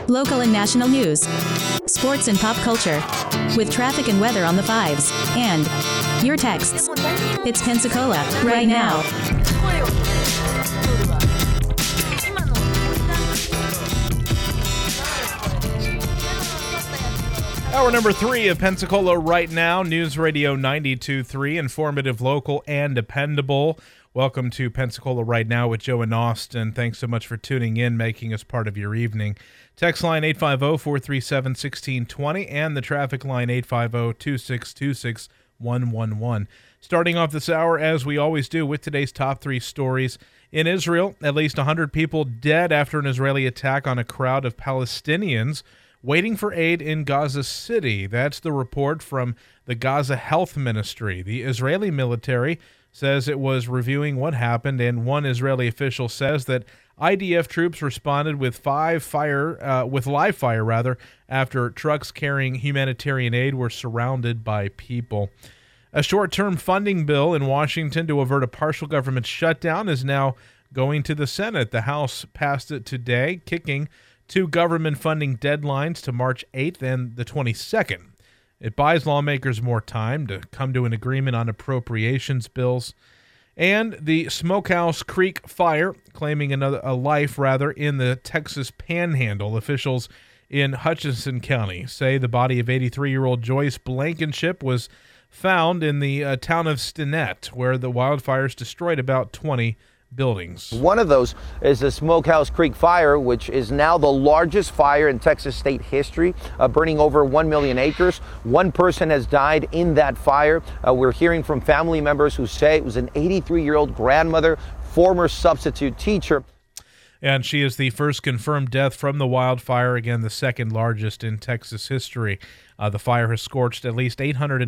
local and national news, sports and pop culture, with traffic and weather on the fives, and your texts. It's Pensacola, right now. Hour number 3 of Pensacola Right Now, News Radio 92.3, informative, local, and dependable. Welcome to Pensacola Right Now with Joe and Austin. Thanks so much for tuning in, making us part of your evening. Text line 850-437-1620 and the traffic line 850-2626-111. Starting off this hour, as we always do, with today's top 3 stories. In Israel, at least 100 people dead after an Israeli attack on a crowd of Palestinians waiting for aid in Gaza City. That's the report from the Gaza Health Ministry. The Israeli military says it was reviewing what happened, and one Israeli official says that IDF troops responded with live fire after trucks carrying humanitarian aid were surrounded by people. A short-term funding bill in Washington to avert a partial government shutdown is now going to the Senate. The House passed it today, kicking 2 government funding deadlines to March 8th and the 22nd. It buys lawmakers more time to come to an agreement on appropriations bills. And the Smokehouse Creek fire, claiming a life in the Texas Panhandle. Officials in Hutchinson County say the body of 83-year-old Joyce Blankenship was found in the town of Stinnett, where the wildfires destroyed about 20 buildings. One of those is the Smokehouse Creek fire, which is now the largest fire in Texas state history, burning over 1 million acres. One person has died in that fire. We're hearing from family members who say it was an 83-year-old grandmother, former substitute teacher. And she is the first confirmed death from the wildfire, again, the second largest in Texas history. The fire has scorched at least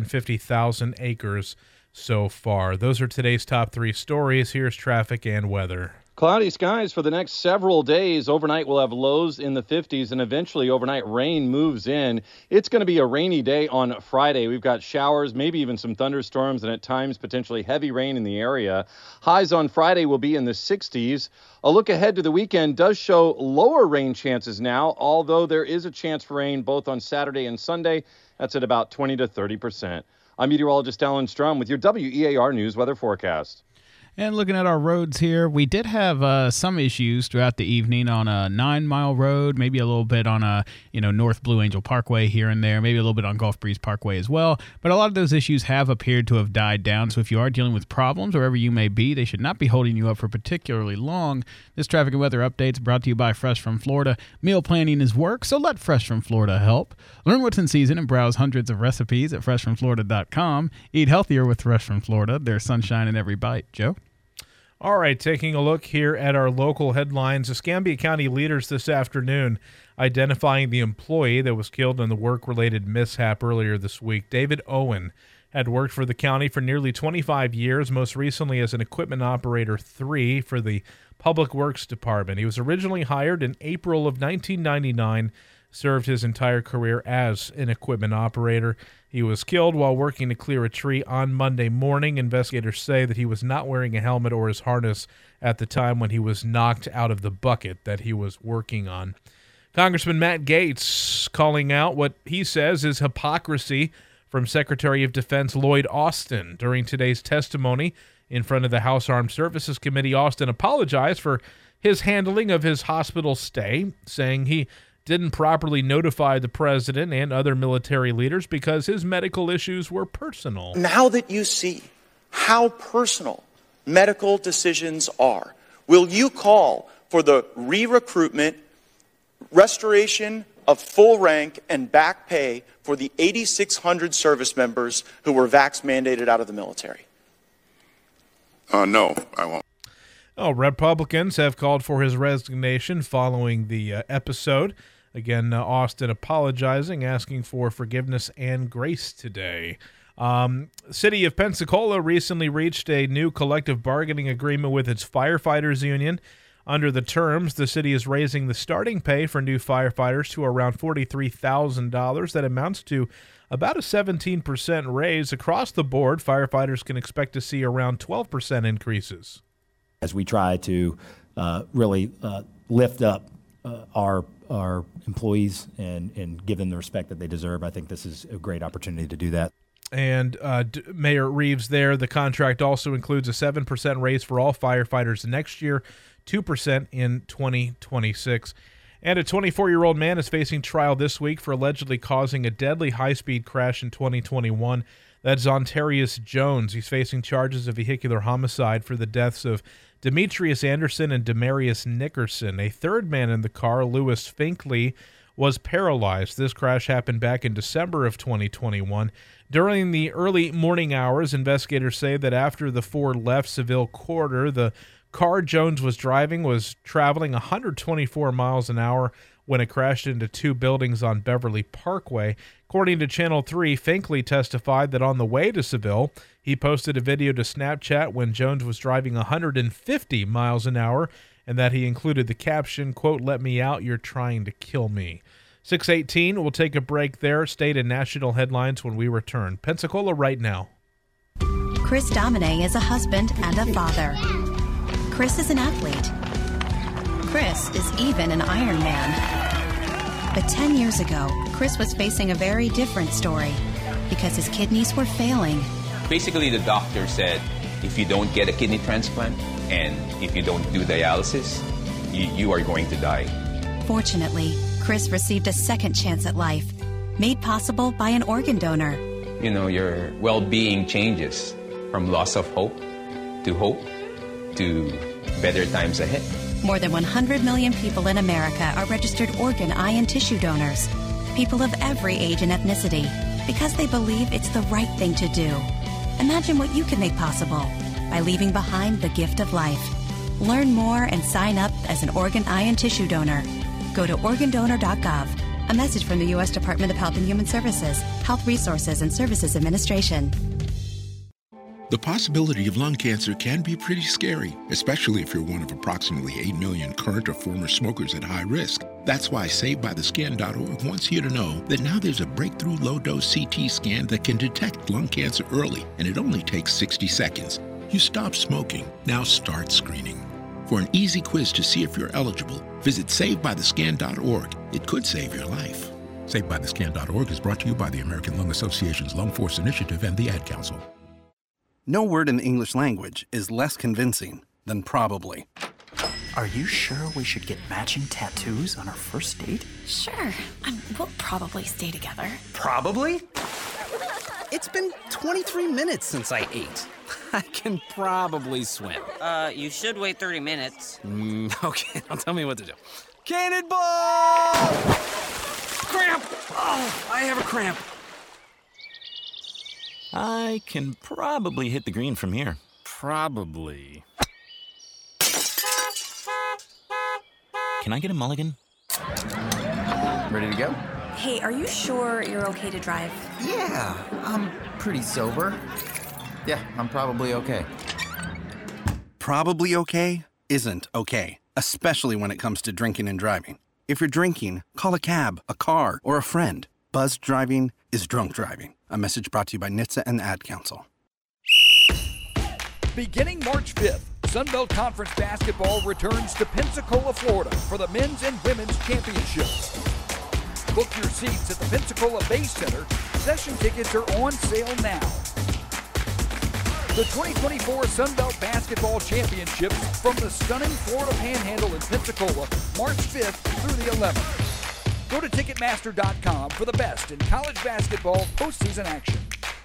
850,000 acres so far. Those are today's top 3 stories. Here's traffic and weather. Cloudy skies for the next several days. Overnight we'll have lows in the 50s, and eventually overnight rain moves in. It's going to be a rainy day on Friday. We've got showers, maybe even some thunderstorms, and at times potentially heavy rain in the area. Highs on Friday will be in the 60s. A look ahead to the weekend does show lower rain chances now, although there is a chance for rain both on Saturday and Sunday. That's at about 20 to 30%. I'm meteorologist Alan Strum with your WEAR News weather forecast. And looking at our roads here, we did have some issues throughout the evening on a 9-mile road, maybe a little bit on a North Blue Angel Parkway here and there, maybe a little bit on Gulf Breeze Parkway as well. But a lot of those issues have appeared to have died down. So if you are dealing with problems wherever you may be, they should not be holding you up for particularly long. This traffic and weather update is brought to you by Fresh from Florida. Meal planning is work, so let Fresh from Florida help. Learn what's in season and browse hundreds of recipes at freshfromflorida.com. Eat healthier with Fresh from Florida. There's sunshine in every bite. Joe? All right, taking a look here at our local headlines. Escambia County leaders this afternoon identifying the employee that was killed in the work-related mishap earlier this week. David Owen had worked for the county for nearly 25 years, most recently as an equipment operator 3 for the Public Works Department. He was originally hired in April of 1999, served his entire career as an equipment operator. He was killed while working to clear a tree on Monday morning. Investigators say that he was not wearing a helmet or his harness at the time when he was knocked out of the bucket that he was working on. Congressman Matt Gaetz calling out what he says is hypocrisy from Secretary of Defense Lloyd Austin. During today's testimony in front of the House Armed Services Committee, Austin apologized for his handling of his hospital stay, saying he didn't properly notify the president and other military leaders because his medical issues were personal. Now that you see how personal medical decisions are, will you call for the re-recruitment, restoration of full rank and back pay for the 8,600 service members who were vax mandated out of the military? No, I won't. Republicans have called for his resignation following the episode. Again, Austin apologizing, asking for forgiveness and grace today. City of Pensacola recently reached a new collective bargaining agreement with its firefighters union. Under the terms, the city is raising the starting pay for new firefighters to around $43,000. That amounts to about a 17% raise. Across the board, firefighters can expect to see around 12% increases. As we try to really lift up our employees and give them the respect that they deserve. I think this is a great opportunity to do that. And Mayor Reeves there, the contract also includes a 7% raise for all firefighters next year, 2% in 2026. And a 24-year-old man is facing trial this week for allegedly causing a deadly high-speed crash in 2021. That's Zontarius Jones. He's facing charges of vehicular homicide for the deaths of Demetrius Anderson and Demarius Nickerson. A third man in the car, Lewis Finkley, was paralyzed. This crash happened back in December of 2021. During the early morning hours, investigators say that after the four left Seville Quarter, the car Jones was driving was traveling 124 miles an hour when it crashed into two buildings on Beverly Parkway. According to Channel 3, Finkley testified that on the way to Seville, he posted a video to Snapchat when Jones was driving 150 miles an hour, and that he included the caption, quote, "Let me out, you're trying to kill me." 6:18, we'll take a break there. State and national headlines when we return. Pensacola right now. Chris Domine is a husband and a father. Chris is an athlete. Chris is even an Ironman. But 10 years ago, Chris was facing a very different story because his kidneys were failing. Basically, the doctor said, if you don't get a kidney transplant and if you don't do dialysis, you are going to die. Fortunately, Chris received a second chance at life, made possible by an organ donor. You know, your well-being changes from loss of hope to better times ahead. More than 100 million people in America are registered organ, eye, and tissue donors. People of every age and ethnicity, because they believe it's the right thing to do. Imagine what you can make possible by leaving behind the gift of life. Learn more and sign up as an organ, eye, and tissue donor. Go to organdonor.gov. A message from the U.S. Department of Health and Human Services, Health Resources and Services Administration. The possibility of lung cancer can be pretty scary, especially if you're one of approximately 8 million current or former smokers at high risk. That's why SaveByTheScan.org wants you to know that now there's a breakthrough low-dose CT scan that can detect lung cancer early, and it only takes 60 seconds. You stop smoking, now start screening. For an easy quiz to see if you're eligible, visit SaveByTheScan.org. It could save your life. SaveByTheScan.org is brought to you by the American Lung Association's Lung Force Initiative and the Ad Council. No word in the English language is less convincing than probably. Are you sure we should get matching tattoos on our first date? Sure. We'll probably stay together. Probably? It's been 23 minutes since I ate. I can probably swim. You should wait 30 minutes. Okay, now tell me what to do. Cannonball! Cramp! Oh, I have a cramp. I can probably hit the green from here. Probably. Can I get a mulligan? Ready to go? Hey, are you sure you're okay to drive? Yeah, I'm pretty sober. Yeah, I'm probably okay. Probably okay isn't okay, especially when it comes to drinking and driving. If you're drinking, call a cab, a car, or a friend. Buzzed driving is drunk driving. A message brought to you by NHTSA and the Ad Council. Beginning March 5th, Sunbelt Conference basketball returns to Pensacola, Florida for the men's and women's championships. Book your seats at the Pensacola Base Center. Session tickets are on sale now. The 2024 Sunbelt Basketball Championships from the stunning Florida Panhandle in Pensacola, March 5th through the 11th. Go to Ticketmaster.com for the best in college basketball postseason action.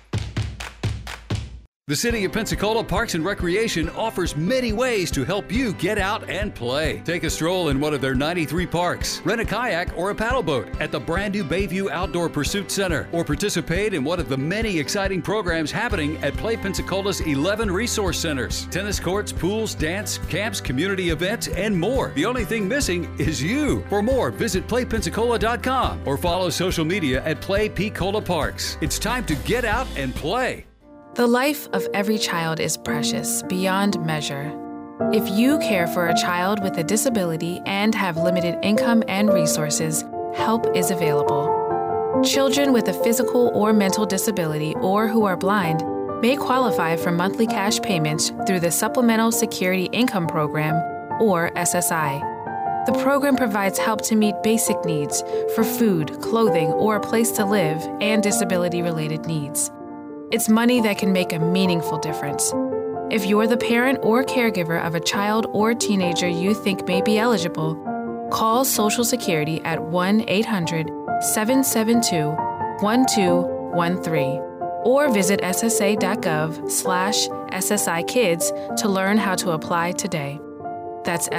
The City of Pensacola Parks and Recreation offers many ways to help you get out and play. Take a stroll in one of their 93 parks, rent a kayak or a paddle boat at the brand new Bayview Outdoor Pursuit Center, or participate in one of the many exciting programs happening at Play Pensacola's 11 resource centers. Tennis courts, pools, dance, camps, community events, and more. The only thing missing is you. For more, visit playpensacola.com or follow social media at Play Pensacola Parks. It's time to get out and play. The life of every child is precious beyond measure. If you care for a child with a disability and have limited income and resources, help is available. Children with a physical or mental disability or who are blind may qualify for monthly cash payments through the Supplemental Security Income Program, or SSI. The program provides help to meet basic needs for food, clothing, or a place to live, and disability-related needs. It's money that can make a meaningful difference. If you're the parent or caregiver of a child or teenager you think may be eligible, call Social Security at 1-800-772-1213 or visit ssa.gov/SSI-Kids to learn how to apply today. That's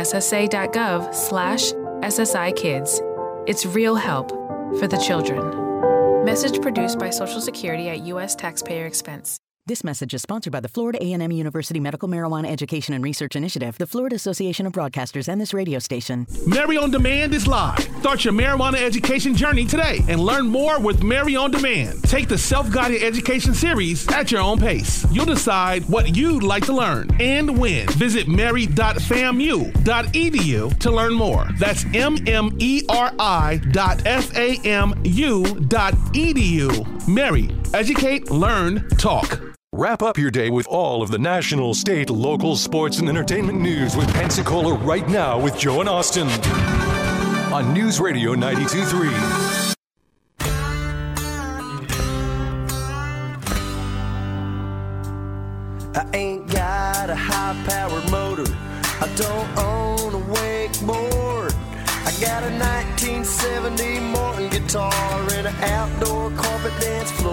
ssa.gov/SSI-Kids. It's real help for the children. Message produced by Social Security at U.S. taxpayer expense. This message is sponsored by the Florida A&M University Medical Marijuana Education and Research Initiative, the Florida Association of Broadcasters, and this radio station. Mary on Demand is live. Start your marijuana education journey today and learn more with Mary on Demand. Take the self-guided education series at your own pace. You'll decide what you'd like to learn and when. Visit mary.famu.edu to learn more. That's mmeri.famu.edu. Mary, educate, learn, talk. Wrap up your day with all of the national, state, local, sports, and entertainment news with Pensacola Right Now with Joe and Austin on News Radio 92.3. I ain't got a high-powered motor. I don't own a wakeboard. I got a 1970 Morton guitar and an outdoor carpet dance floor.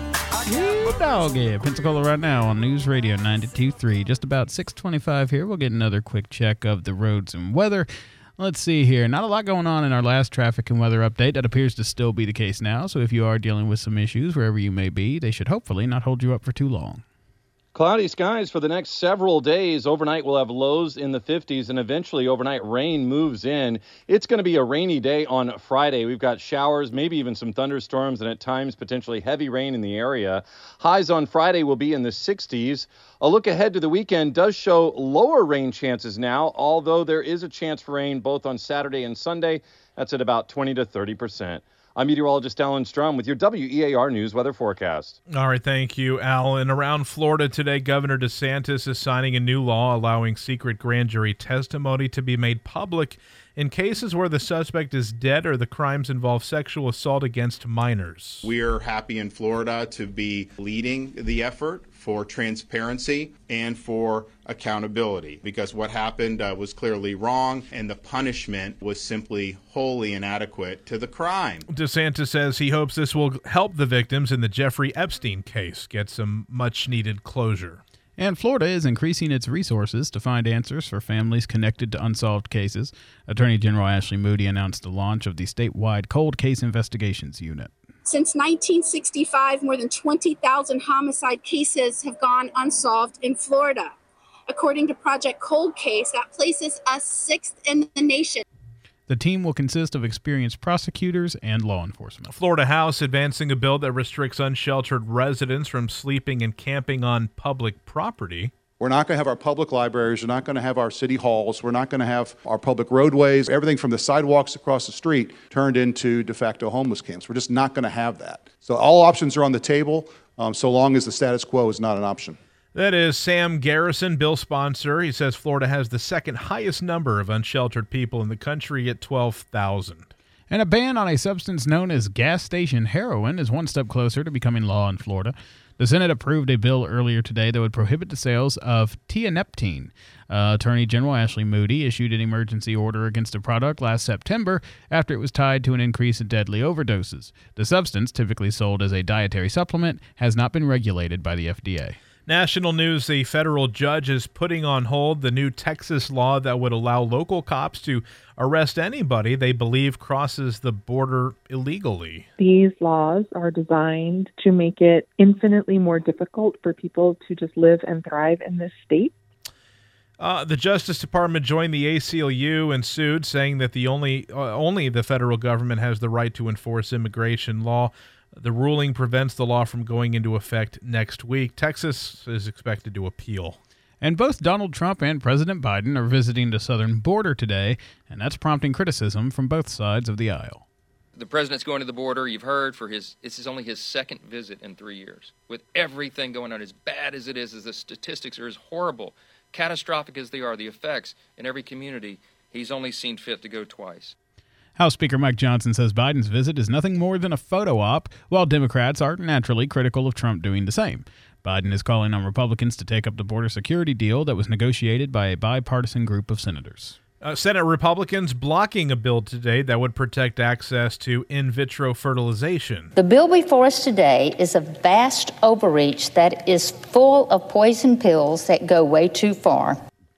Dog, yeah. Pensacola Right Now on News Radio 92.3. Just about 6:25 here. We'll get another quick check of the roads and weather. Let's see here. Not a lot going on in our last traffic and weather update. That appears to still be the case now. So if you are dealing with some issues wherever you may be, they should hopefully not hold you up for too long. Cloudy skies for the next several days. Overnight, we'll have lows in the 50s, and eventually overnight rain moves in. It's going to be a rainy day on Friday. We've got showers, maybe even some thunderstorms, and at times potentially heavy rain in the area. Highs on Friday will be in the 60s. A look ahead to the weekend does show lower rain chances now, although there is a chance for rain both on Saturday and Sunday. That's at about 20 to 30%. I'm meteorologist Alan Strum with your WEAR News weather forecast. All right, thank you, Alan. Around Florida today, Governor DeSantis is signing a new law allowing secret grand jury testimony to be made public in cases where the suspect is dead or the crimes involve sexual assault against minors. We're happy in Florida to be leading the effort for transparency and for accountability, because what happened was clearly wrong and the punishment was simply wholly inadequate to the crime. DeSantis says he hopes this will help the victims in the Jeffrey Epstein case get some much-needed closure. And Florida is increasing its resources to find answers for families connected to unsolved cases. Attorney General Ashley Moody announced the launch of the statewide Cold Case Investigations Unit. Since 1965, more than 20,000 homicide cases have gone unsolved in Florida. According to Project Cold Case, that places us 6th in the nation. The team will consist of experienced prosecutors and law enforcement. Florida House advancing a bill that restricts unsheltered residents from sleeping and camping on public property. We're not going to have our public libraries. We're not going to have our city halls. We're not going to have our public roadways. Everything from the sidewalks across the street turned into de facto homeless camps. We're just not going to have that. So all options are on the table, so long as the status quo is not an option. That is Sam Garrison, bill sponsor. He says Florida has the second highest number of unsheltered people in the country at 12,000. And a ban on a substance known as gas station heroin is one step closer to becoming law in Florida. The Senate approved a bill earlier today that would prohibit the sales of tianeptine. Attorney General Ashley Moody issued an emergency order against the product last September after it was tied to an increase in deadly overdoses. The substance, typically sold as a dietary supplement, has not been regulated by the FDA. National news, the federal judge is putting on hold the new Texas law that would allow local cops to arrest anybody they believe crosses the border illegally. These laws are designed to make it infinitely more difficult for people to just live and thrive in this state. The Justice Department joined the ACLU and sued, saying that only the federal government has the right to enforce immigration law. The ruling prevents the law from going into effect next week. Texas is expected to appeal. And both Donald Trump and President Biden are visiting the southern border today, and that's prompting criticism from both sides of the aisle. The president's going to the border. You've heard this is only his second visit in 3 years. With everything going on, as bad as it is, as the statistics are as horrible, catastrophic as they are, the effects in every community, He's only seen fit to go twice. House Speaker Mike Johnson says Biden's visit is nothing more than a photo op, while Democrats are naturally critical of Trump doing the same. Biden is calling on Republicans to take up the border security deal that was negotiated by a bipartisan group of senators. Senate Republicans blocking a bill today that would protect access to in vitro fertilization. The bill before us today is a vast overreach that is full of poison pills that go way too far.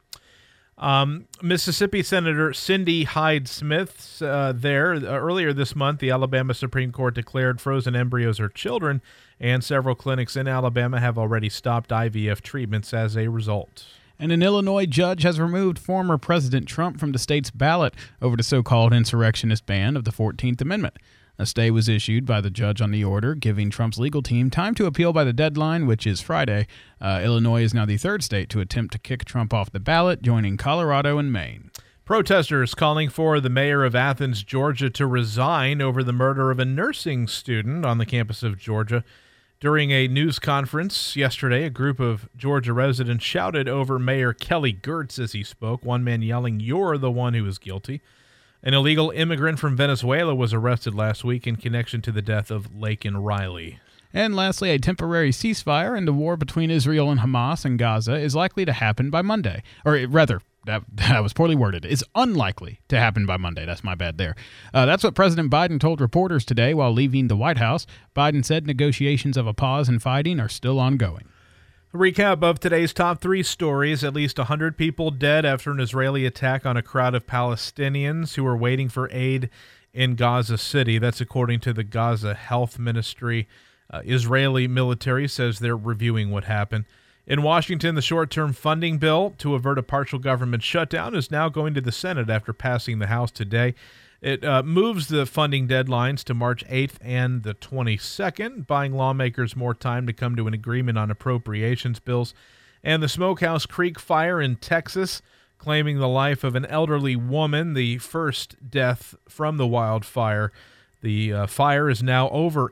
Mississippi Senator Cindy Hyde-Smith earlier this month, the Alabama Supreme Court declared frozen embryos are children, and several clinics in Alabama have already stopped IVF treatments as a result. And an Illinois judge has removed former President Trump from the state's ballot over the so-called insurrectionist ban of the 14th Amendment. A stay was issued by the judge on the order, giving Trump's legal team time to appeal by the deadline, which is Friday. Illinois is now the third state to attempt to kick Trump off the ballot, joining Colorado and Maine. Protesters calling for the mayor of Athens, Georgia, to resign over the murder of a nursing student on the campus of Georgia. During a news conference yesterday, a group of Georgia residents shouted over Mayor Kelly Girtz as he spoke, one man yelling, "You're the one who is guilty." An illegal immigrant from Venezuela was arrested last week in connection to the death of Laken Riley. And lastly, a temporary ceasefire in the war between Israel and Hamas in Gaza is likely to happen by Monday. Or rather, that was poorly worded. It's unlikely to happen by Monday. That's my bad there. That's what President Biden told reporters today while leaving the White House. Biden said negotiations of a pause in fighting are still ongoing. A recap of today's top three stories. At least 100 people dead after an Israeli attack on a crowd of Palestinians who were waiting for aid in Gaza City. That's according to the Gaza Health Ministry. Israeli military says they're reviewing what happened. In Washington, the short-term funding bill to avert a partial government shutdown is now going to the Senate after passing the House today. It moves the funding deadlines to March 8th and the 22nd, buying lawmakers more time to come to an agreement on appropriations bills. And the Smokehouse Creek fire in Texas, claiming the life of an elderly woman, the first death from the wildfire. The fire is now over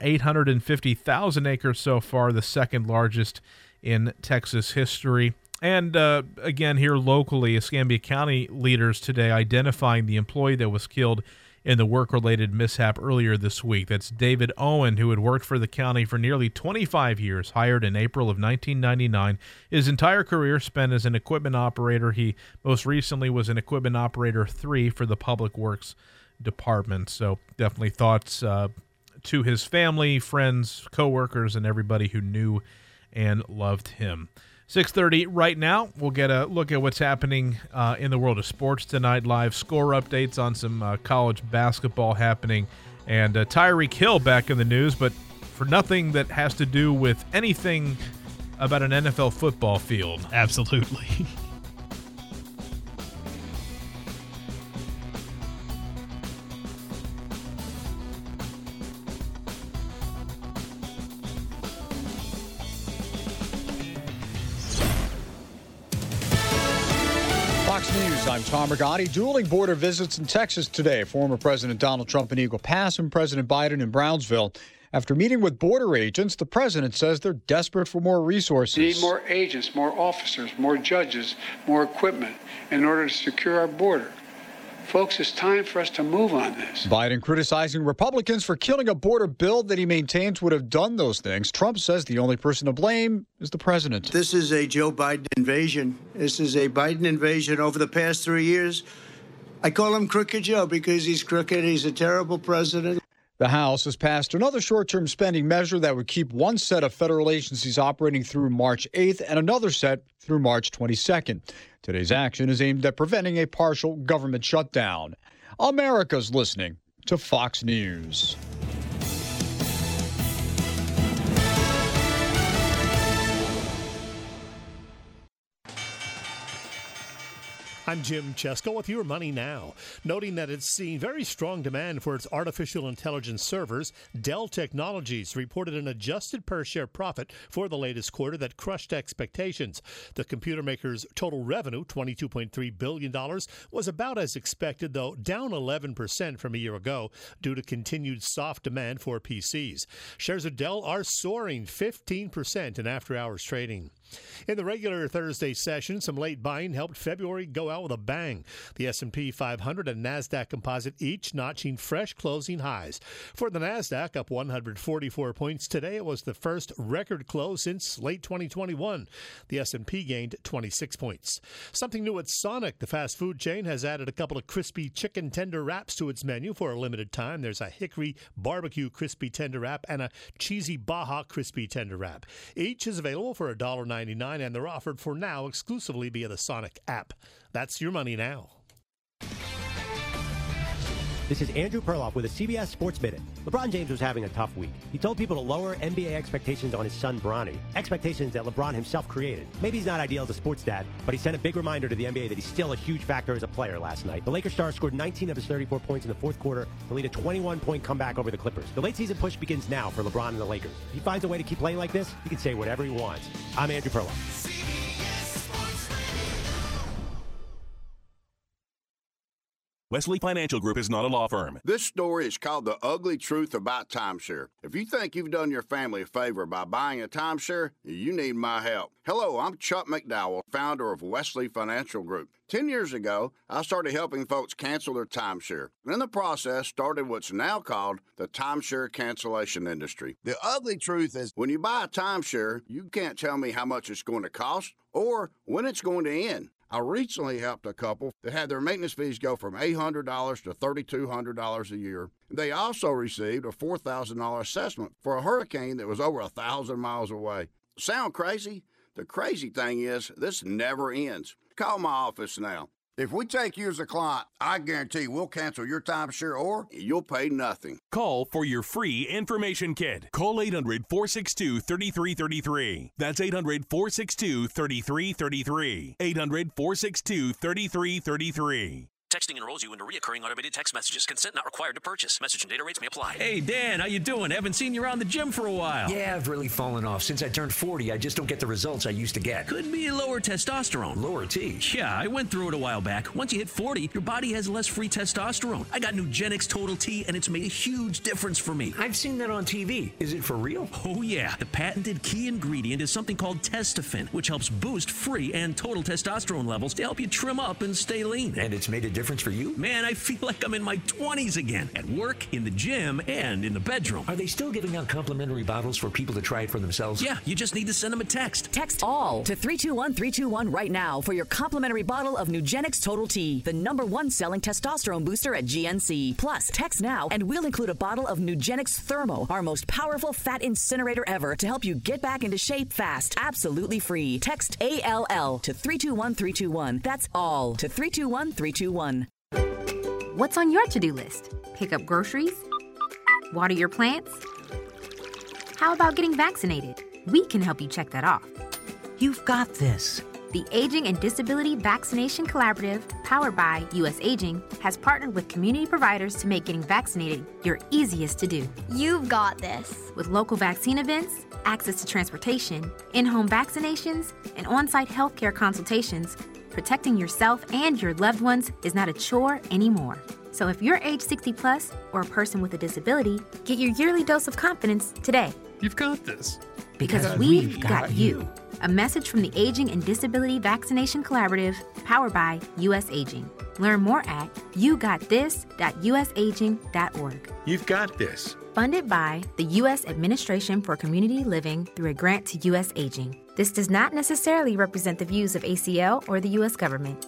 850,000 acres so far, the second largest in Texas history. And again, here locally, Escambia County leaders today identifying the employee that was killed in the work-related mishap earlier this week. That's David Owen, who had worked for the county for nearly 25 years, hired in April of 1999. His entire career spent as an equipment operator. He most recently was an equipment operator 3 for the Public Works Department. So definitely thoughts to his family, friends, coworkers, and everybody who knew and loved him. 6:30 right now. We'll get a look at what's happening in the world of sports tonight. Live score updates on some college basketball happening. And Tyreek Hill back in the news, but for nothing that has to do with anything about an NFL football field. Absolutely. Fox News, I'm Tom Rigotti. Dueling border visits in Texas today. Former President Donald Trump in Eagle Pass and President Biden in Brownsville. After meeting with border agents, the president says they're desperate for more resources. We need more agents, more officers, more judges, more equipment in order to secure our border. Folks, it's time for us to move on this. Biden criticizing Republicans for killing a border bill that he maintains would have done those things. Trump says the only person to blame is the president. This is a Joe Biden invasion. This is a Biden invasion over the past 3 years. I call him Crooked Joe because he's crooked. He's a terrible president. The House has passed another short-term spending measure that would keep one set of federal agencies operating through March 8th and another set through March 22nd. Today's action is aimed at preventing a partial government shutdown. America's listening to Fox News. I'm Jim Chesko with your Money Now. Noting that it's seeing very strong demand for its artificial intelligence servers, Dell Technologies reported an adjusted per-share profit for the latest quarter that crushed expectations. The computer maker's total revenue, $22.3 billion, was about as expected, though down 11% from a year ago due to continued soft demand for PCs. Shares of Dell are soaring 15% in after-hours trading. In the regular Thursday session, some late buying helped February go out with a bang. The S&P 500 and NASDAQ Composite each notching fresh closing highs. For the NASDAQ, up 144 points today. It was the first record close since late 2021. The S&P gained 26 points. Something new at Sonic. The fast food chain has added a couple of crispy chicken tender wraps to its menu for a limited time. There's a hickory barbecue crispy tender wrap and a cheesy Baja crispy tender wrap. Each is available for $1.99, and they're offered for now exclusively via the Sonic app. That's your money now. This is Andrew Perloff with a CBS Sports Minute. LeBron James was having a tough week. He told people to lower NBA expectations on his son, Bronny. Expectations that LeBron himself created. Maybe he's not ideal as a sports dad, but he sent a big reminder to the NBA that he's still a huge factor as a player last night. The Lakers star scored 19 of his 34 points in the fourth quarter to lead a 21-point comeback over the Clippers. The late season push begins now for LeBron and the Lakers. If he finds a way to keep playing like this, he can say whatever he wants. I'm Andrew Perloff. Wesley Financial Group is not a law firm. This story is called The Ugly Truth About Timeshare. If you think you've done your family a favor by buying a timeshare, you need my help. Hello, I'm Chuck McDowell, founder of Wesley Financial Group. 10 years ago, I started helping folks cancel their timeshare. In the process, started what's now called the timeshare cancellation industry. The ugly truth is when you buy a timeshare, you can't tell me how much it's going to cost or when it's going to end. I recently helped a couple that had their maintenance fees go from $800 to $3,200 a year. They also received a $4,000 assessment for a hurricane that was over 1,000 miles away. Sound crazy? The crazy thing is, this never ends. Call my office now. If we take you as a client, I guarantee we'll cancel your timeshare or you'll pay nothing. Call for your free information kit. Call 800-462-3333. That's 800-462-3333. 800-462-3333. Texting enrolls you into recurring automated text messages. Consent not required to purchase. Message and data rates may apply. Hey, Dan, how you doing? Haven't seen you around the gym for a while. Yeah, I've really fallen off. Since I turned 40, I just don't get the results I used to get. Could be lower testosterone. Lower T? Yeah, I went through it a while back. Once you hit 40, your body has less free testosterone. I got Nugenix Total T, and it's made a huge difference for me. I've seen that on TV. Is it for real? Oh, yeah. The patented key ingredient is something called Testofen, which helps boost free and total testosterone levels to help you trim up and stay lean. And it's made a difference for you? Man, I feel like I'm in my 20s again, at work, in the gym, and in the bedroom. Are they still giving out complimentary bottles for people to try it for themselves? Yeah, you just need to send them a text. Text ALL to 321-321 right now for your complimentary bottle of Nugenix Total T, the #1 selling testosterone booster at GNC. Plus, text now and we'll include a bottle of Nugenix Thermo, our most powerful fat incinerator ever, to help you get back into shape fast. Absolutely free. Text ALL to 321-321. That's ALL to 321-321. What's on your to-do list? Pick up groceries? Water your plants? How about getting vaccinated? We can help you check that off. You've got this. The Aging and Disability Vaccination Collaborative, powered by U.S. Aging, has partnered with community providers to make getting vaccinated your easiest to do. You've got this. With local vaccine events, access to transportation, in-home vaccinations, and on-site healthcare consultations, protecting yourself and your loved ones is not a chore anymore. So if you're age 60 plus or a person with a disability, get your yearly dose of confidence today. You've got this. Because we've got you. A message from the Aging and Disability Vaccination Collaborative, powered by U.S. Aging. Learn more at yougotthis.usaging.org. You've got this. Funded by the U.S. Administration for Community Living through a grant to U.S. Aging. This does not necessarily represent the views of ACL or the U.S. government.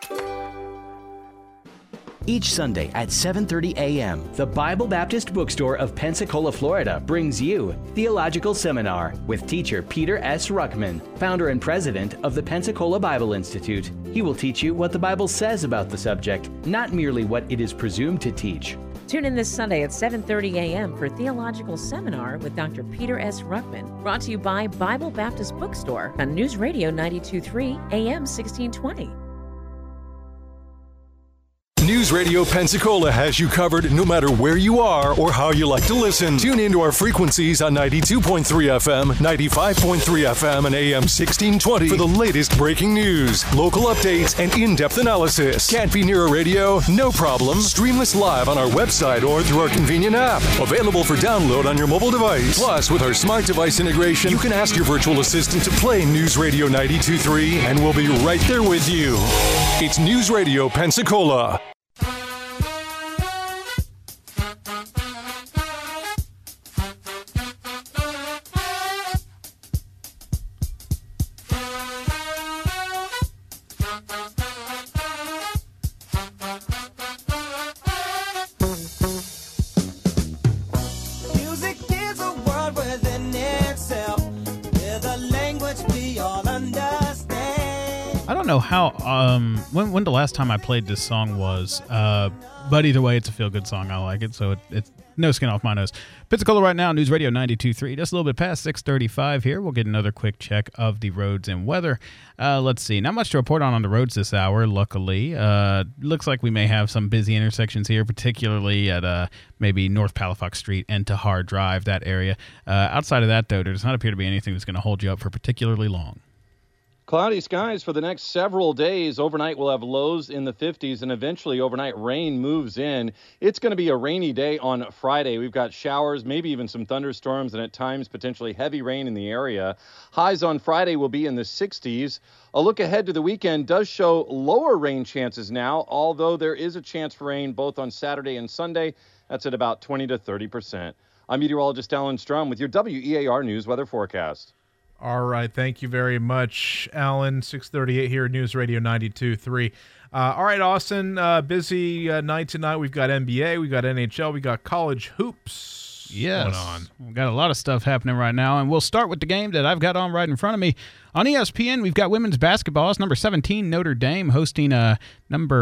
Each Sunday at 7:30 a.m., the Bible Baptist Bookstore of Pensacola, Florida brings you Theological Seminar with teacher Peter S. Ruckman, founder and president of the Pensacola Bible Institute. He will teach you what the Bible says about the subject, not merely what it is presumed to teach. Tune in this Sunday at 7:30 a.m. for Theological Seminar with Dr. Peter S. Ruckman, brought to you by Bible Baptist Bookstore on News Radio 92.3 AM 1620. News Radio Pensacola has you covered no matter where you are or how you like to listen. Tune into our frequencies on 92.3 FM, 95.3 FM, and AM 1620 for the latest breaking news, local updates, and in-depth analysis. Can't be near a radio? No problem. Stream us live on our website or through our convenient app. Available for download on your mobile device. Plus, with our smart device integration, you can ask your virtual assistant to play News Radio 92.3, and we'll be right there with you. It's News Radio Pensacola. I don't know how when the last time I played this song was, but either way, it's a feel good song. I like it, so it's no skin off my nose. Pensacola right now, News Radio 92.3, just a little bit past 6:35 here. We'll get another quick check of the roads and weather. Let's see, not much to report on the roads this hour, luckily. Looks like we may have some busy intersections here, particularly at maybe North Palafox Street and Tahar Drive, that area. Outside of that, though, there does not appear to be anything that's going to hold you up for particularly long. Cloudy skies for the next several days. Overnight, we'll have lows in the 50s, and eventually overnight rain moves in. It's going to be a rainy day on Friday. We've got showers, maybe even some thunderstorms, and at times potentially heavy rain in the area. Highs on Friday will be in the 60s. A look ahead to the weekend does show lower rain chances now, although there is a chance for rain both on Saturday and Sunday. That's at about 20 to 30%. I'm meteorologist Alan Strum with your WEAR News weather forecast. All right, thank you very much, Alan. 6:38 here at News Radio 92.3. All right, Austin, busy night tonight. We've got NBA, we've got NHL, we got college hoops going on. We've got a lot of stuff happening right now, and we'll start with the game that I've got on right in front of me. On ESPN, we've got women's basketball. It's number 17, Notre Dame, hosting number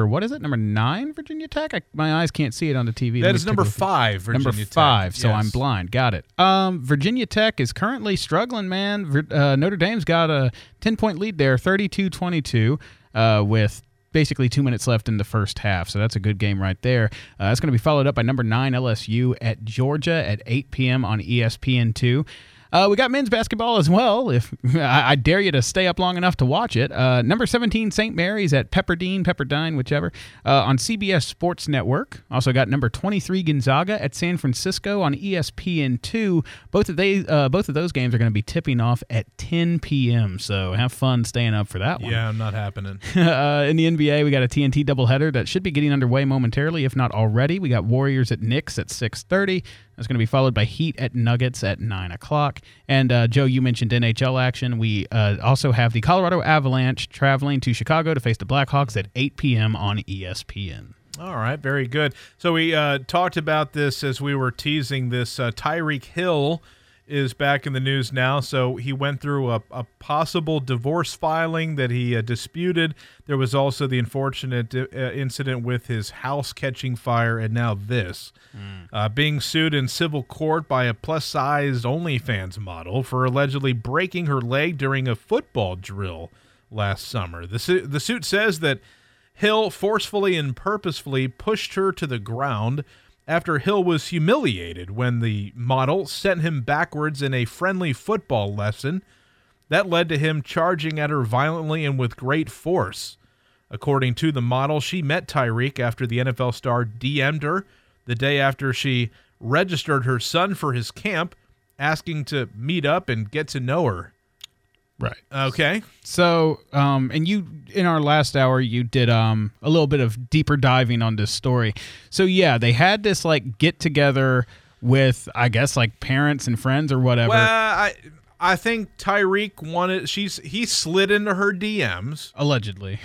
9, Virginia Tech? My eyes can't see it on the TV. That is number 5, Virginia Tech. Number 5, so yes. I'm blind. Got it. Virginia Tech is currently struggling, man. Notre Dame's got a 10-point lead there, 32-22, with basically 2 minutes left in the first half, so that's a good game right there. That's going to be followed up by number 9, LSU at Georgia at 8 p.m. on ESPN2. We got men's basketball as well, if I dare you to stay up long enough to watch it. Number 17, St. Mary's at Pepperdine, whichever, on CBS Sports Network. Also got number 23, Gonzaga at San Francisco on ESPN2. Both of those games are going to be tipping off at 10 p.m., so have fun staying up for that one. Yeah, not happening. In the NBA, we got a TNT doubleheader that should be getting underway momentarily, if not already. We got Warriors at Knicks at 6:30. That's going to be followed by Heat at Nuggets at 9 o'clock. And, Joe, you mentioned NHL action. We also have the Colorado Avalanche traveling to Chicago to face the Blackhawks at 8 p.m. on ESPN. All right, very good. So we talked about this as we were teasing this. Tyreek Hill is back in the news now. So he went through a possible divorce filing that he disputed. There was also the unfortunate incident with his house catching fire, and now this. Being sued in civil court by a plus-sized OnlyFans model for allegedly breaking her leg during a football drill last summer. The suit says that Hill forcefully and purposefully pushed her to the ground after Hill was humiliated when the model sent him backwards in a friendly football lesson. That led to him charging at her violently and with great force. According to the model, she met Tyreek after the NFL star DM'd her the day after she registered her son for his camp, asking to meet up and get to know her. Right. Okay. So, and you, in our last hour, you did a little bit of deeper diving on this story. So, yeah, they had this, get together with, I guess, parents and friends or whatever. Well, I think Tyreek wanted, he slid into her DMs. Allegedly.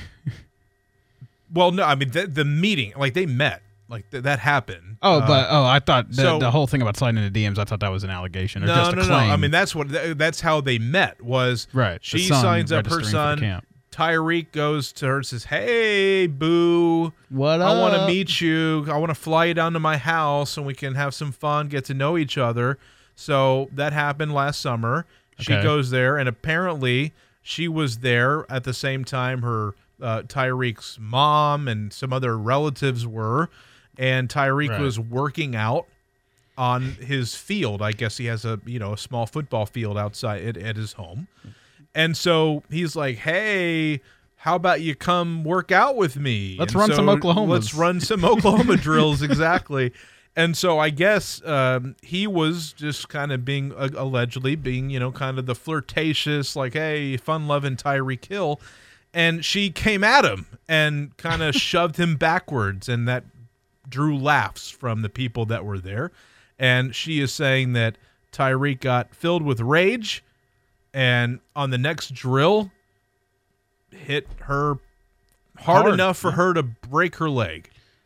Well, no, I mean, the meeting, they met. That happened. I thought the whole thing about sliding into DMs, I thought that was an allegation or just a claim. No. I mean, that's how they met was right. She signs up her son. Tyreek goes to her and says, "Hey, boo. What up? I want to meet you. I want to fly you down to my house and we can have some fun, get to know each other." So that happened last summer. She goes there, and apparently she was there at the same time her Tyreek's mom and some other relatives were, and Tyreek was working out on his field. I guess he has a small football field outside at his home. And so he's like, hey, how about you come work out with me? Let's run some Oklahoma drills, exactly. And so I guess he was just kind of allegedly being, kind of the flirtatious, like, hey, fun-loving Tyreek Hill. And she came at him and kind of shoved him backwards, and that drew laughs from the people that were there. And she is saying that Tyreek got filled with rage, and on the next drill, hit her hard enough for her to break her leg.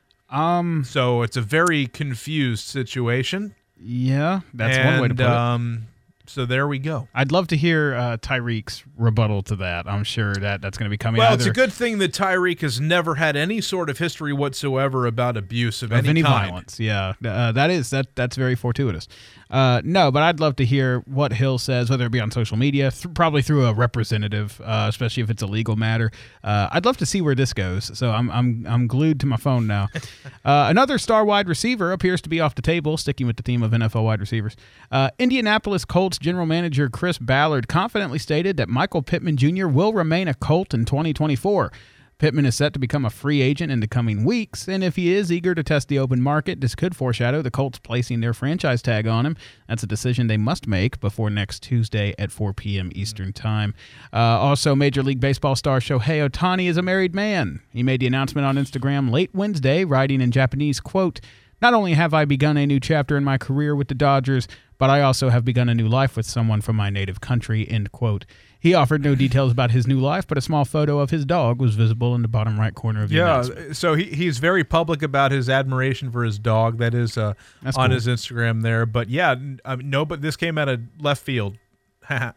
So it's a very confused situation. Yeah, that's one way to put it. So there we go. I'd love to hear Tyreek's rebuttal to that. I'm sure that's going to be coming. Well, it's a good thing that Tyreek has never had any sort of history whatsoever about abuse of any kind. Violence. Yeah, that's very fortuitous. No, but I'd love to hear what Hill says, whether it be on social media, probably through a representative, especially if it's a legal matter. I'd love to see where this goes. So I'm glued to my phone now. Another star wide receiver appears to be off the table, sticking with the theme of NFL wide receivers. Indianapolis Colts general manager Chris Ballard confidently stated that Michael Pittman Jr. will remain a Colt in 2024. Pittman is set to become a free agent in the coming weeks, and if he is eager to test the open market, this could foreshadow the Colts placing their franchise tag on him. That's a decision they must make before next Tuesday at 4 p.m. Eastern Time. Also, Major League Baseball star Shohei Ohtani is a married man. He made the announcement on Instagram late Wednesday, writing in Japanese, quote, "Not only have I begun a new chapter in my career with the Dodgers, but I also have begun a new life with someone from my native country," end quote. He offered no details about his new life, but a small photo of his dog was visible in the bottom right corner of the announcement. So he's very public about his admiration for his dog. That is on his Instagram there. But but this came out of left field. I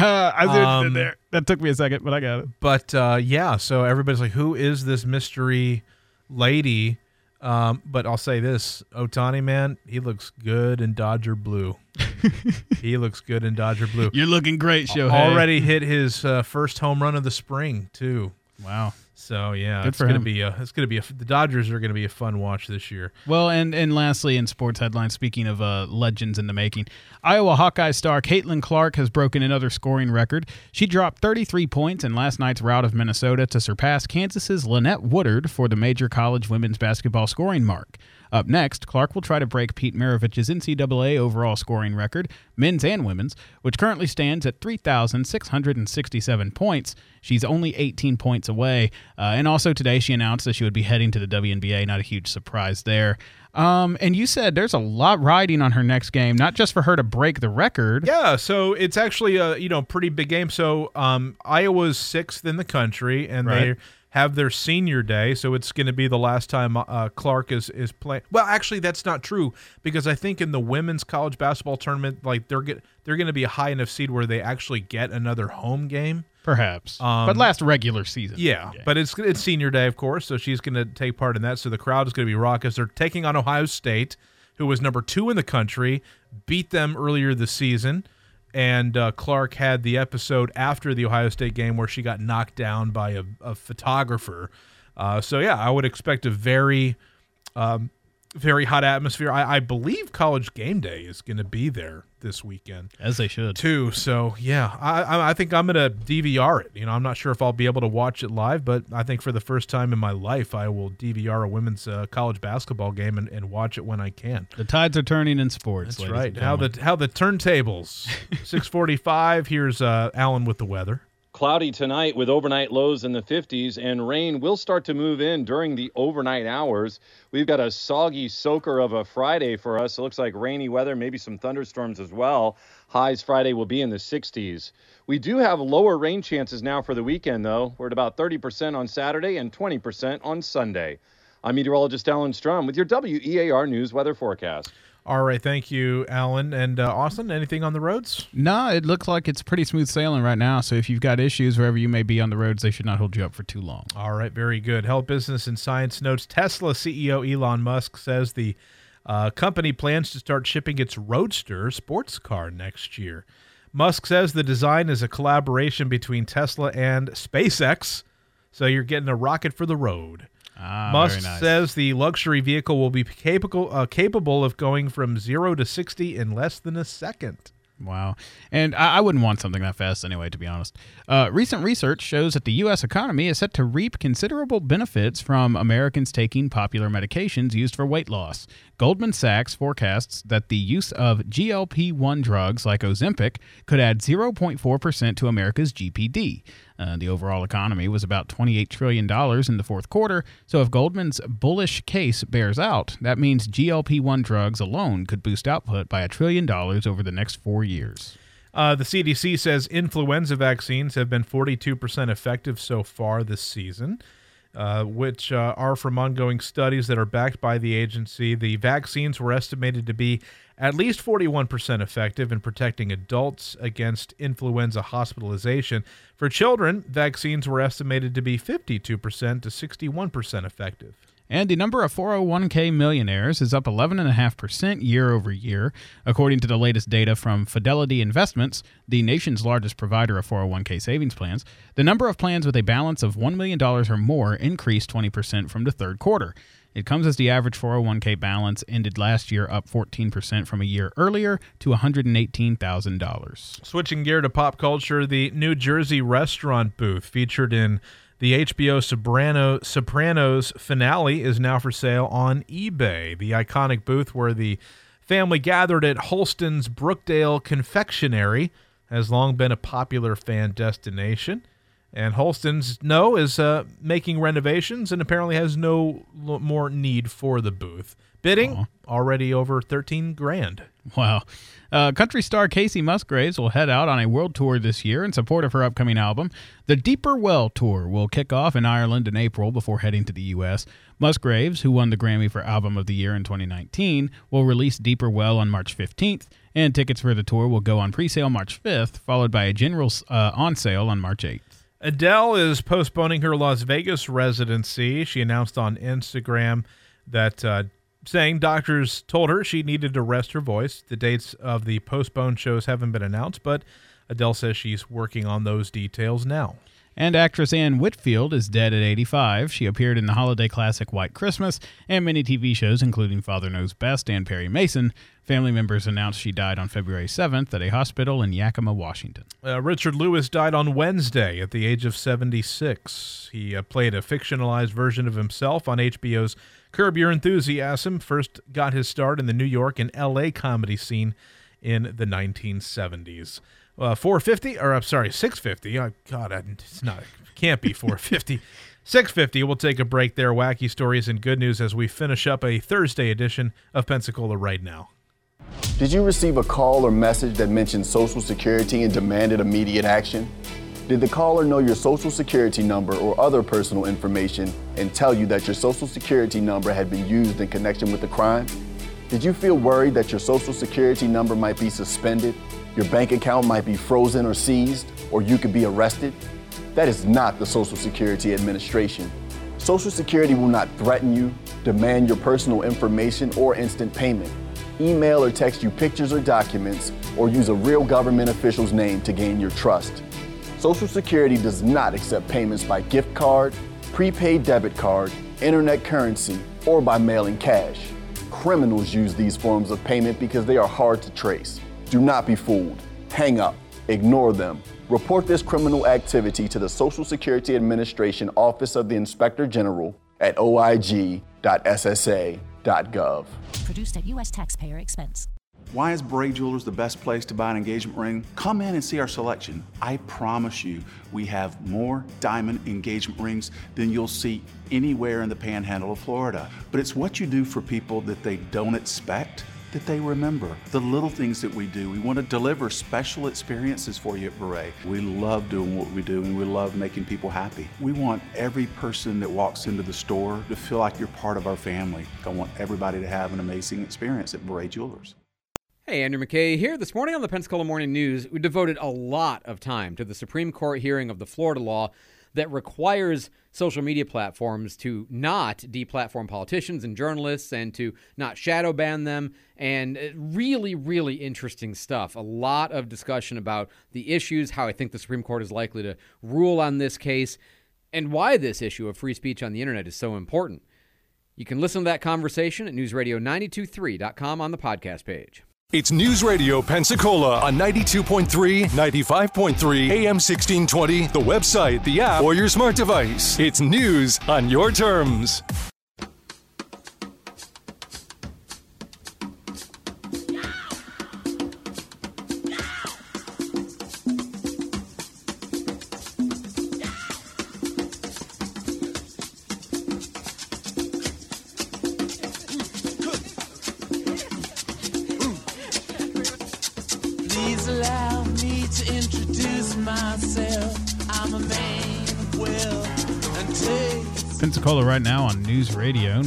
did there. That took me a second, but I got it. But so everybody's like, who is this mystery lady? But I'll say this, Ohtani, man, he looks good in Dodger blue. He looks good in Dodger blue. You're looking great, Shohei. Already hit his first home run of the spring, too. Wow. So, yeah, good for him. The Dodgers are going to be a fun watch this year. Well, and lastly, in sports headlines, speaking of legends in the making, Iowa Hawkeye star Caitlin Clark has broken another scoring record. She dropped 33 points in last night's rout of Minnesota to surpass Kansas's Lynette Woodard for the major college women's basketball scoring mark. Up next, Clark will try to break Pete Maravich's NCAA overall scoring record, men's and women's, which currently stands at 3,667 points. She's only 18 points away. And also today she announced that she would be heading to the WNBA. Not a huge surprise there. And you said there's a lot riding on her next game, not just for her to break the record. Yeah, so it's actually a pretty big game. So Iowa's 6th in the country, and they have their senior day, so it's going to be the last time Clark is playing. Well, actually, that's not true, because I think in the women's college basketball tournament, like they're going to be a high enough seed where they actually get another home game. Perhaps, but last regular season. Yeah, but it's senior day, of course, so she's going to take part in that. So the crowd is going to be raucous. They're taking on Ohio State, who was number 2 in the country, beat them earlier this season. And Clark had the episode after the Ohio State game where she got knocked down by a photographer. I would expect a very, very hot atmosphere. I believe College Game Day is going to be there this weekend. As they should. Too. So, yeah, I think I'm going to DVR it. I'm not sure if I'll be able to watch it live, but I think for the first time in my life, I will DVR a women's college basketball game and watch it when I can. The tides are turning in sports. That's right. How the turntables. 6:45. Here's Alan with the weather. Cloudy tonight with overnight lows in the 50s, and rain will start to move in during the overnight hours. We've got a soggy soaker of a Friday for us. It looks like rainy weather, maybe some thunderstorms as well. Highs Friday will be in the 60s. We do have lower rain chances now for the weekend, though. We're at about 30% on Saturday and 20% on Sunday. I'm meteorologist Alan Strum with your WEAR News weather forecast. All right, thank you, Alan. And Austin, anything on the roads? No, it looks like it's pretty smooth sailing right now. So if you've got issues wherever you may be on the roads, they should not hold you up for too long. All right, very good. Health, Business, and Science notes Tesla CEO Elon Musk says the company plans to start shipping its Roadster sports car next year. Musk says the design is a collaboration between Tesla and SpaceX. So you're getting a rocket for the road. Very nice. says the luxury vehicle will be capable of going from 0 to 60 in less than a second. Wow. And I wouldn't want something that fast anyway, to be honest. Recent research shows that the U.S. economy is set to reap considerable benefits from Americans taking popular medications used for weight loss. Goldman Sachs forecasts that the use of GLP-1 drugs like Ozempic could add 0.4% to America's GDP. The overall economy was about $28 trillion in the fourth quarter, so if Goldman's bullish case bears out, that means GLP-1 drugs alone could boost output by $1 trillion over the next 4 years. The CDC says influenza vaccines have been 42% effective so far this season, which are from ongoing studies that are backed by the agency. The vaccines were estimated to be at least 41% effective in protecting adults against influenza hospitalization. For children, vaccines were estimated to be 52% to 61% effective. And the number of 401k millionaires is up 11.5% year over year. According to the latest data from Fidelity Investments, the nation's largest provider of 401k savings plans, the number of plans with a balance of $1 million or more increased 20% from the third quarter. It comes as the average 401k balance ended last year up 14% from a year earlier to $118,000. Switching gear to pop culture, the New Jersey restaurant booth featured in the HBO Sopranos finale is now for sale on eBay. The iconic booth where the family gathered at Holston's Brookdale Confectionery has long been a popular fan destination. And Holston's is making renovations and apparently has no more need for the booth. Bidding already over $13,000. Wow. Country star Kacey Musgraves will head out on a world tour this year in support of her upcoming album. The Deeper Well Tour will kick off in Ireland in April before heading to the U.S. Musgraves, who won the Grammy for Album of the Year in 2019, will release Deeper Well on March 15th, and tickets for the tour will go on pre-sale March 5th, followed by a general on sale on March 8th. Adele is postponing her Las Vegas residency. She announced on Instagram that saying doctors told her she needed to rest her voice. The dates of the postponed shows haven't been announced, but Adele says she's working on those details now. And actress Anne Whitfield is dead at 85. She appeared in the holiday classic White Christmas and many TV shows, including Father Knows Best and Perry Mason. Family members announced she died on February 7th at a hospital in Yakima, Washington. Richard Lewis died on Wednesday at the age of 76. He played a fictionalized version of himself on HBO's Curb Your Enthusiasm. First got his start in the New York and L.A. comedy scene in the 1970s. 650. Oh, God, it's not. It can't be 450. 650. We'll take a break there. Wacky stories and good news as we finish up a Thursday edition of Pensacola Right Now. Did you receive a call or message that mentioned Social Security and demanded immediate action? Did the caller know your Social Security number or other personal information and tell you that your Social Security number had been used in connection with the crime? Did you feel worried that your Social Security number might be suspended, your bank account might be frozen or seized, or you could be arrested? That is not the Social Security Administration. Social Security will not threaten you, demand your personal information, or instant payment, email or text you pictures or documents, or use a real government official's name to gain your trust. Social Security does not accept payments by gift card, prepaid debit card, internet currency, or by mailing cash. Criminals use these forms of payment because they are hard to trace. Do not be fooled. Hang up. Ignore them. Report this criminal activity to the Social Security Administration Office of the Inspector General at oig.ssa.gov. Produced at U.S. taxpayer expense. Why is Beret Jewelers the best place to buy an engagement ring? Come in and see our selection. I promise you, we have more diamond engagement rings than you'll see anywhere in the Panhandle of Florida. But it's what you do for people that they don't expect that they remember. The little things that we do. We want to deliver special experiences for you at Beret. We love doing what we do and we love making people happy. We want every person that walks into the store to feel like you're part of our family. I want everybody to have an amazing experience at Beret Jewelers. Hey, Andrew McKay here. This morning on the Pensacola Morning News, we devoted a lot of time to the Supreme Court hearing of the Florida law that requires social media platforms to not deplatform politicians and journalists and to not shadow ban them. And really, really interesting stuff. A lot of discussion about the issues, how I think the Supreme Court is likely to rule on this case. and why this issue of free speech on the internet is so important. You can listen to that conversation at newsradio923.com on the podcast page. It's News Radio Pensacola on 92.3, 95.3, AM 1620, the website, the app, or your smart device. It's news on your terms. Please allow me to introduce myself. I'm a man of will and taste. Pensacola right now on News Radio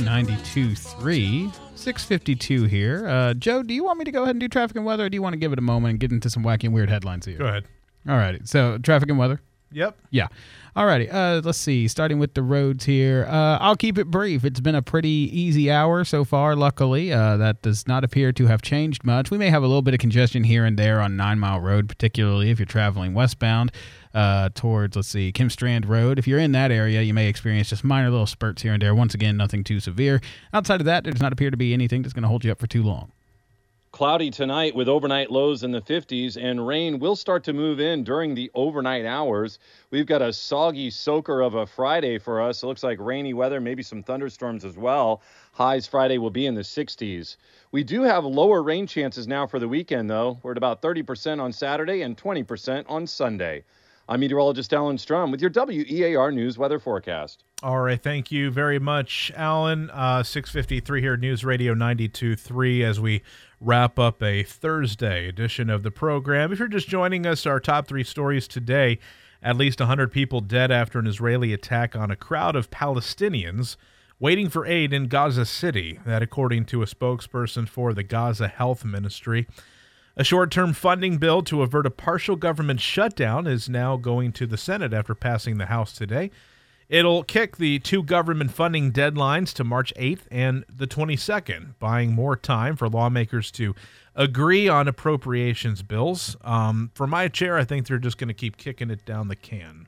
92.3, 6:52 here. Joe, do you want me to go ahead and do traffic and weather, or do you want to give it a moment and get into some wacky and weird headlines here? Go ahead. All righty. So traffic and weather? Yep. Yeah. All righty. Let's see. Starting with the roads here. I'll keep it brief. It's been a pretty easy hour so far, luckily. That does not appear to have changed much. We may have a little bit of congestion here and there on 9 Mile Road, particularly if you're traveling westbound towards, let's see, Kim Strand Road. If you're in that area, you may experience just minor little spurts here and there. Once again, nothing too severe. Outside of that, there does not appear to be anything that's going to hold you up for too long. Cloudy tonight with overnight lows in the 50s, and rain will start to move in during the overnight hours. We've got a soggy soaker of a Friday for us. It looks like rainy weather, maybe some thunderstorms as well. Highs Friday will be in the 60s. We do have lower rain chances now for the weekend, though. We're at about 30% on Saturday and 20% on Sunday. I'm meteorologist Alan Strum with your WEAR News weather forecast. All right, thank you very much, Alan. 6:53 here, News Radio 92.3, as we wrap up a Thursday edition of the program. If you're just joining us, our top three stories today: at least 100 people dead after an Israeli attack on a crowd of Palestinians waiting for aid in Gaza City. That, according to a spokesperson for the Gaza Health Ministry. A short-term funding bill to avert a partial government shutdown is now going to the Senate after passing the House today. It'll kick the two government funding deadlines to March 8th and the 22nd, buying more time for lawmakers to agree on appropriations bills. From my chair, I think they're just going to keep kicking it down the can.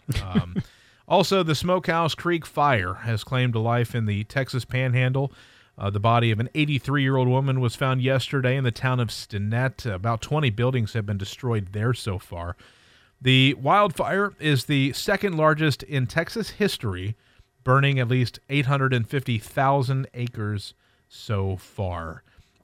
Also, the Smokehouse Creek fire has claimed a life in the Texas Panhandle. The body of an 83-year-old woman was found yesterday in the town of Stinnett. About 20 buildings have been destroyed there so far. The wildfire is the second largest in Texas history, burning at least 850,000 acres so far.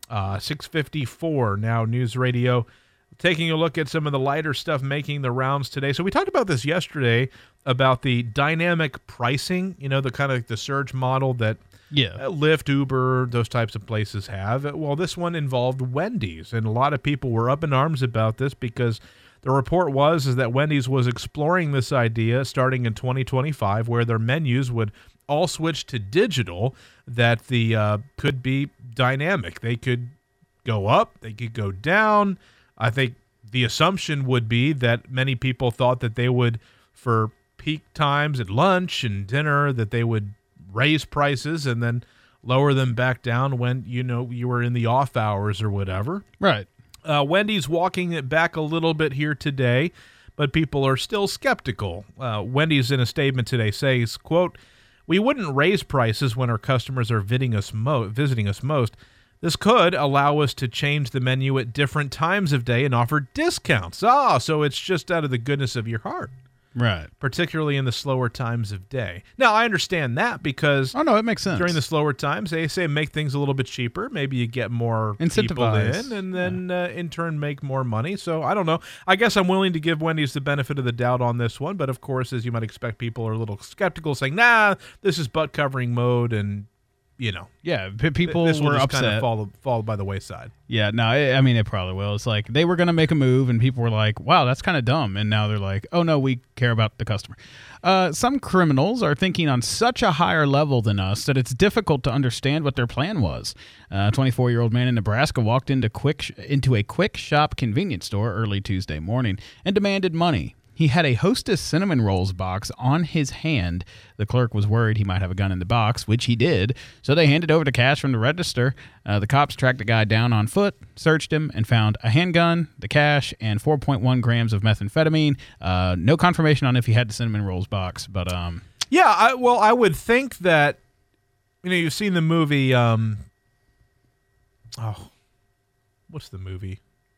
6:54 now, News Radio. Taking a look at some of the lighter stuff making the rounds today. So we talked about this yesterday, about the dynamic pricing, the kind of the surge model that Lyft, Uber, those types of places have. Well, this one involved Wendy's, and a lot of people were up in arms about this because the report is that Wendy's was exploring this idea starting in 2025, where their menus would all switch to digital, that the could be dynamic. They could go up, they could go down. I think the assumption would be that many people thought that they would, for peak times at lunch and dinner, that they would raise prices and then lower them back down when you were in the off hours or whatever. Right. Wendy's walking it back a little bit here today, but people are still skeptical. Wendy's in a statement today says, quote, "We wouldn't raise prices when our customers are visiting us most. This could allow us to change the menu at different times of day and offer discounts." So it's just out of the goodness of your heart. Right. Particularly in the slower times of day. Now, I understand that because it makes sense. During the slower times, they say make things a little bit cheaper. Maybe you get more people in and then in turn make more money. So I don't know. I guess I'm willing to give Wendy's the benefit of the doubt on this one. But, of course, as you might expect, people are a little skeptical, saying, this is butt-covering mode and Yeah, people this were will just upset. kind of fall by the wayside. Yeah, no, I mean, it probably will. It's like they were going to make a move, and people were like, wow, that's kind of dumb. And now they're like, oh, no, we care about the customer. Some criminals are thinking on such a higher level than us that it's difficult to understand what their plan was. A 24-year-old man in Nebraska walked into a quick shop convenience store early Tuesday morning and demanded money. He had a Hostess cinnamon rolls box on his hand. The clerk was worried he might have a gun in the box, which he did, so they handed over the cash from the register. The cops tracked the guy down on foot, searched him, and found a handgun, the cash, and 4.1 grams of methamphetamine. No confirmation on if he had the cinnamon rolls box, but Yeah, I would think that, you've seen the movie, what's the movie?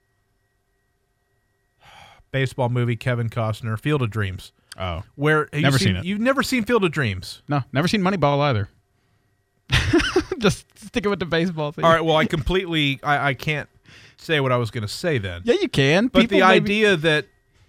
Baseball movie, Kevin Costner, Field of Dreams. Oh. Where never seen it. You've never seen Field of Dreams? No, never seen Moneyball either. Just sticking with the baseball thing. All right, well, I can't say what I was going to say then. Yeah, you can. But the idea that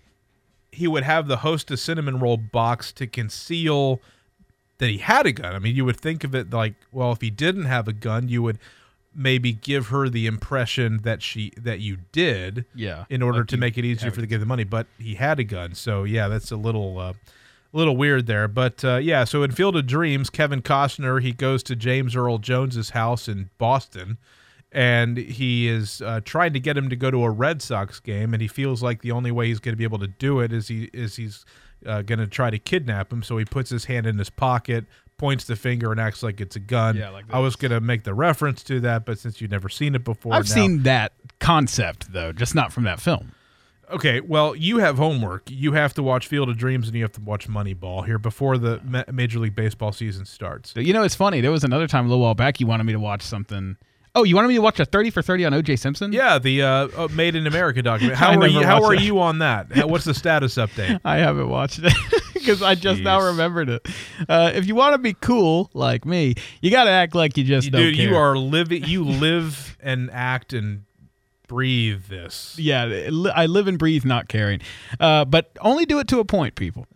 he would have the Hostess cinnamon roll box to conceal that he had a gun. I mean, you would think of it like, well, if he didn't have a gun, you would maybe give her the impression that you did, in order to make it easier for her to get the money. But he had a gun, so yeah, that's a little weird there. But so in Field of Dreams, Kevin Costner, he goes to James Earl Jones's house in Boston, and he is trying to get him to go to a Red Sox game, and he feels like the only way he's going to be able to do it is he's going to try to kidnap him. So he puts his hand in his pocket, points the finger, and acts like it's a gun. Yeah, like I was going to make the reference to that, but since you've never seen it before, I've seen that concept though, just not from that film. Okay, well, you have homework. You have to watch Field of Dreams and you have to watch Moneyball here before the Major League Baseball season starts. It's funny. There was another time a little while back you wanted me to watch something. Oh, you wanted me to watch a 30 for 30 on O.J. Simpson? Yeah, the Made in America document. How are you on that? What's the status update? I haven't watched it because I just now remembered it. If you want to be cool like me, you got to act like you just don't care. You live and act and breathe this. Yeah, I live and breathe not caring. But only do it to a point, people.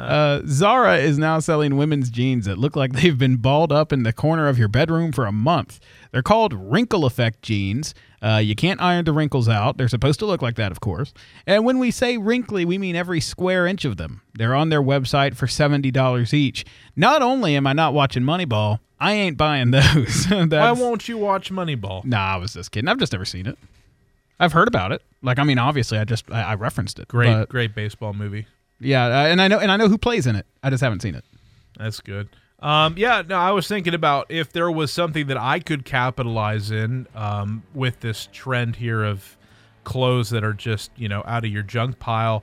Zara is now selling women's jeans that look like they've been balled up in the corner of your bedroom for a month. They're called wrinkle effect jeans. You can't iron the wrinkles out. They're supposed to look like that, of course. And when we say wrinkly, we mean every square inch of them. They're on their website for $70 each. Not only am I not watching Moneyball, I ain't buying those. Why won't you watch Moneyball? Nah, I was just kidding. I've just never seen it. I've heard about it. Obviously, I referenced it. Great baseball movie. Yeah, and I know who plays in it. I just haven't seen it. That's good. I was thinking about if there was something that I could capitalize in with this trend here of clothes that are just, out of your junk pile.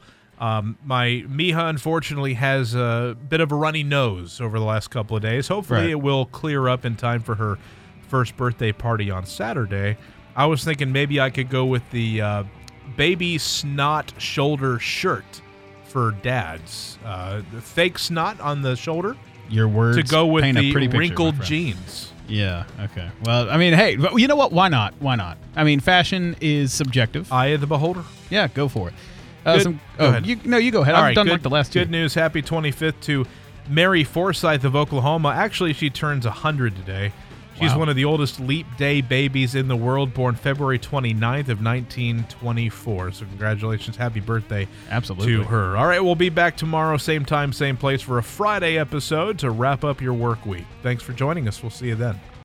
My Miha, unfortunately, has a bit of a runny nose over the last couple of days. Hopefully it will clear up in time for her first birthday party on Saturday. I was thinking maybe I could go with the baby snot shoulder shirt for dads. The fake snot on the shoulder. Your words to go with paint the a pretty picture, wrinkled jeans. Yeah, okay. Well, hey, you know what? Why not? Fashion is subjective. Eye of the beholder. Yeah, go for it. Go ahead. You go ahead. I've done like the last two. Good news. Happy 25th to Mary Forsyth of Oklahoma. Actually, she turns 100 today. She's one of the oldest leap day babies in the world, born February 29th of 1924. So congratulations. Happy birthday to her. All right, we'll be back tomorrow, same time, same place for a Friday episode to wrap up your work week. Thanks for joining us. We'll see you then.